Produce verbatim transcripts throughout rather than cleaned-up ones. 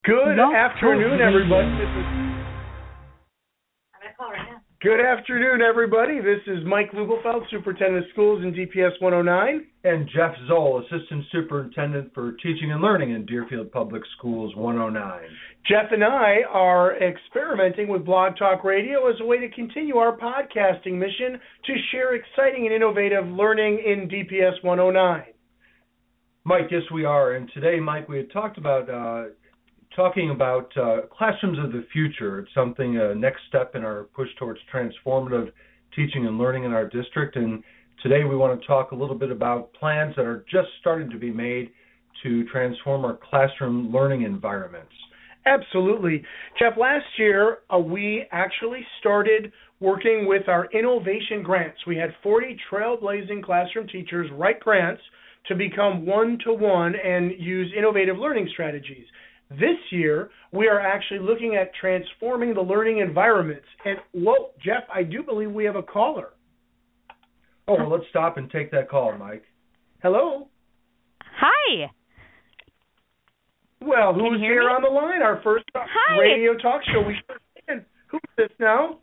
Good Love afternoon, Talk everybody. Radio. This is Good afternoon, everybody. This is Mike Lubelfeld, Superintendent of Schools in D P S one oh nine. And Jeff Zoll, Assistant Superintendent for Teaching and Learning in Deerfield Public Schools one oh nine. Jeff and I are experimenting with Blog Talk Radio as a way to continue our podcasting mission to share exciting and innovative learning in D P S one oh nine. Mike, yes, we are. And today, Mike, we had talked about uh, talking about uh, classrooms of the future. It's something, a uh, next step in our push towards transformative teaching and learning in our district. And today we want to talk a little bit about plans that are just starting to be made to transform our classroom learning environments. Absolutely. Jeff, last year uh, we actually started working with our innovation grants. We had forty trailblazing classroom teachers write grants to become one-to-one and use innovative learning strategies. This year, we are actually looking at transforming the learning environments. And, whoa, Jeff, I do believe we have a caller. Oh, well, let's stop and take that call, Mike. Hello? Hi. Well, Can who's you hear here me? on the line? Our first Hi. radio talk show. We sure can. Who's this now?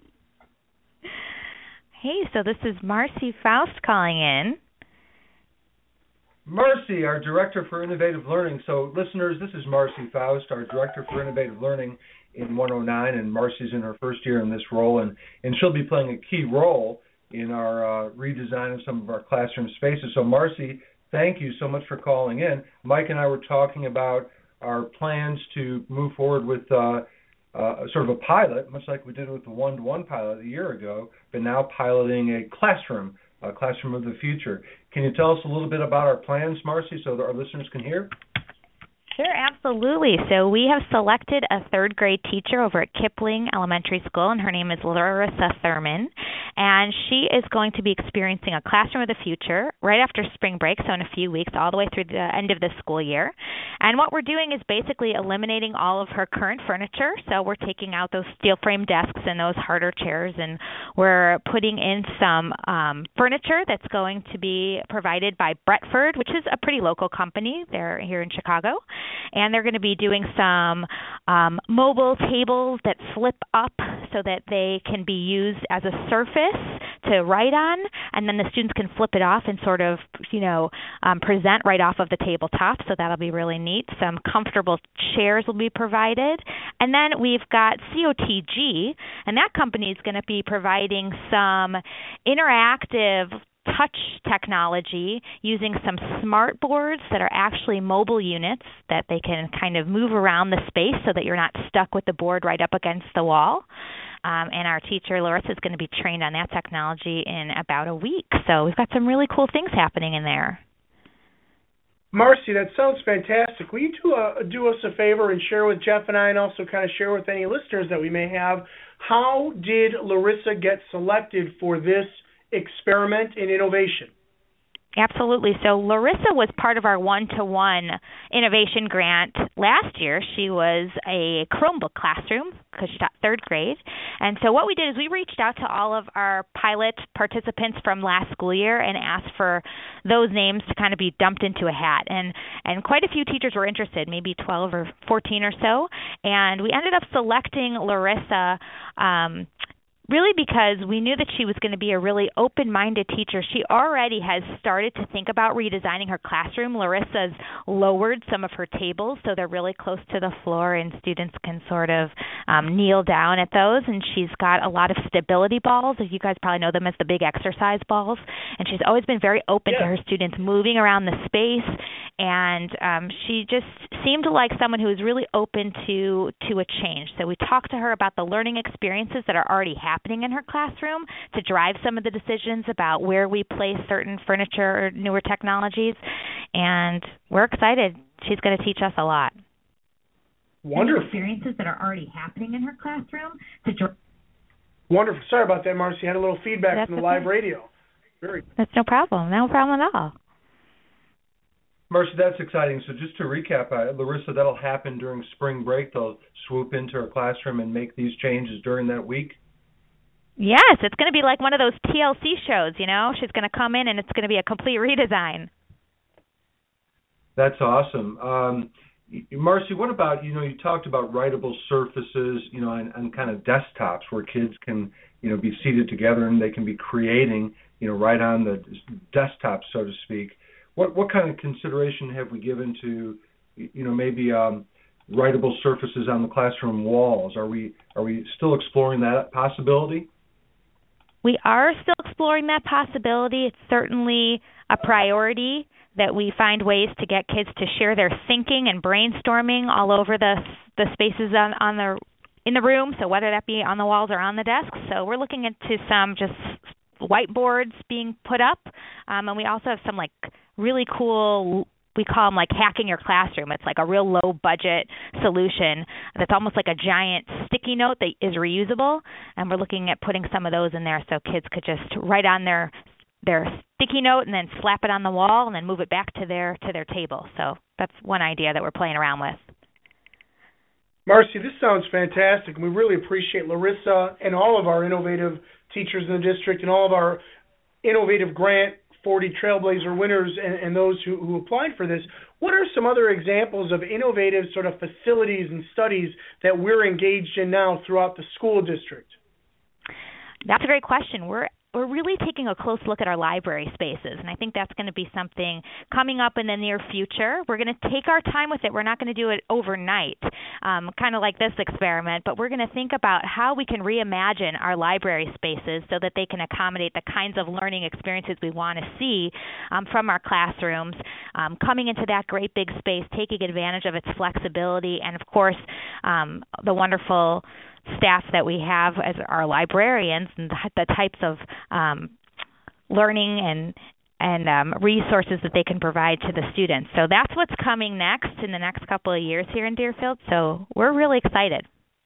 Hey, so this is Marcy Faust calling in. Marcy, our Director for Innovative Learning. So, listeners, this is Marcy Faust, our Director for Innovative Learning in one oh nine, and Marcy's in her first year in this role, and, and she'll be playing a key role in our uh, redesign of some of our classroom spaces. So, Marcy, thank you so much for calling in. Mike and I were talking about our plans to move forward with uh, uh, sort of a pilot, much like we did with the one-to-one pilot a year ago, but now piloting a classroom, a classroom of the future. Can you tell us a little bit about our plans, Marcy, so that our listeners can hear? Sure, absolutely. So we have selected a third grade teacher over at Kipling Elementary School, and her name is Larissa Thurman. And she is going to be experiencing a classroom of the future right after spring break, so in a few weeks, all the way through the end of the school year. And what we're doing is basically eliminating all of her current furniture. So we're taking out those steel frame desks and those harder chairs, and we're putting in some um, furniture that's going to be provided by Bretford, which is a pretty local company. They're here in Chicago. And they're going to be doing some um, mobile tables that flip up so that they can be used as a surface to write on, and then the students can flip it off and sort of, you know, um, present right off of the tabletop, so that'll be really neat. Some comfortable chairs will be provided. And then we've got C O T G, and that company is going to be providing some interactive touch technology using some smart boards that are actually mobile units that they can kind of move around the space so that you're not stuck with the board right up against the wall. Um, and our teacher, Larissa, is going to be trained on that technology in about a week. So we've got some really cool things happening in there. Marcy, that sounds fantastic. Will you do, a, do us a favor and share with Jeff and I, and also kind of share with any listeners that we may have, how did Larissa get selected for this experiment in innovation? Absolutely. So Larissa was part of our one-to-one innovation grant last year. She was a Chromebook classroom because she taught third grade. And so what we did is we reached out to all of our pilot participants from last school year and asked for those names to kind of be dumped into a hat. And, and quite a few teachers were interested, maybe twelve or fourteen or so. And we ended up selecting Larissa um, really because we knew that she was going to be a really open-minded teacher. She already has started to think about redesigning her classroom. Larissa's lowered some of her tables so they're really close to the floor and students can sort of um, kneel down at those. And she's got a lot of stability balls. You guys probably know them as the big exercise balls. And she's always been very open yeah. to her students moving around the space. And um, she just seemed like someone who was really open to, to a change. So we talked to her about the learning experiences that are already happening happening in her classroom to drive some of the decisions about where we place certain furniture or newer technologies. And we're excited. She's going to teach us a lot. Wonderful. Experiences that are already happening in her classroom to drive. Wonderful. Sorry about that, Marcy. I had a little feedback That's from the okay. live radio. Very. That's no problem. No problem at all. Marcy, that's exciting. So just to recap, uh, Larissa, that'll happen during spring break. They'll swoop into her classroom and make these changes during that week? Yes, it's going to be like one of those T L C shows, you know. She's going to come in and it's going to be a complete redesign. That's awesome. Um, Marcy, what about, you know, you talked about writable surfaces, you know, and, and kind of desktops where kids can, you know, be seated together and they can be creating, you know, right on the desktop, so to speak. What what kind of consideration have we given to, you know, maybe um, writable surfaces on the classroom walls? Are we are we still exploring that possibility? We are still exploring that possibility. It's certainly a priority that we find ways to get kids to share their thinking and brainstorming all over the the spaces on, on the in the room, so whether that be on the walls or on the desks. So we're looking into some just whiteboards being put up, um, and we also have some like really cool, we call them like hacking your classroom. It's like a real low budget solution that's almost like a giant sticky note that is reusable, and we're looking at putting some of those in there so kids could just write on their their sticky note and then slap it on the wall and then move it back to their to their table. So that's one idea that we're playing around with. Marcy, this sounds fantastic. We really appreciate Larissa and all of our innovative teachers in the district and all of our innovative grant forty Trailblazer winners and, and those who, who applied for this. What are some other examples of innovative sort of facilities and studies that we're engaged in now throughout the school district? That's a great question. We're We're really taking a close look at our library spaces, and I think that's going to be something coming up in the near future. We're going to take our time with it. We're not going to do it overnight, um, kind of like this experiment, but we're going to think about how we can reimagine our library spaces so that they can accommodate the kinds of learning experiences we want to see um, from our classrooms, um, coming into that great big space, taking advantage of its flexibility, and, of course, um, the wonderful staff that we have as our librarians and the types of um, learning and and um, resources that they can provide to the students. So that's what's coming next in the next couple of years here in Deerfield. So we're really excited.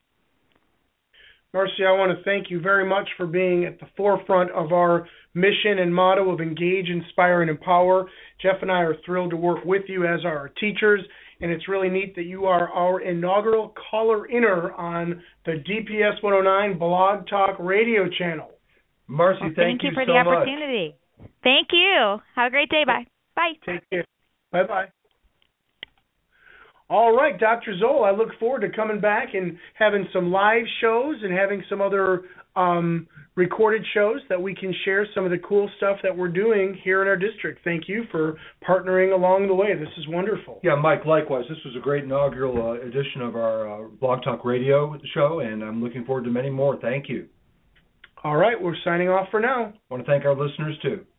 Marcy, I want to thank you very much for being at the forefront of our mission and motto of engage, inspire, and empower. Jeff and I are thrilled to work with you as our teachers. And it's really neat that you are our inaugural caller-inner on the D P S one oh nine Blog Talk radio channel. Marcy, well, thank, thank you, you for so the opportunity. Much. Thank you. Have a great day. Bye. Bye. Take care. Bye-bye. All right, Doctor Zoll, I look forward to coming back and having some live shows and having some other um, recorded shows that we can share some of the cool stuff that we're doing here in our district. Thank you for partnering along the way. This is wonderful. Yeah, Mike, likewise. This was a great inaugural uh, edition of our uh, Blog Talk Radio show, and I'm looking forward to many more. Thank you. All right, we're signing off for now. I want to thank our listeners, too.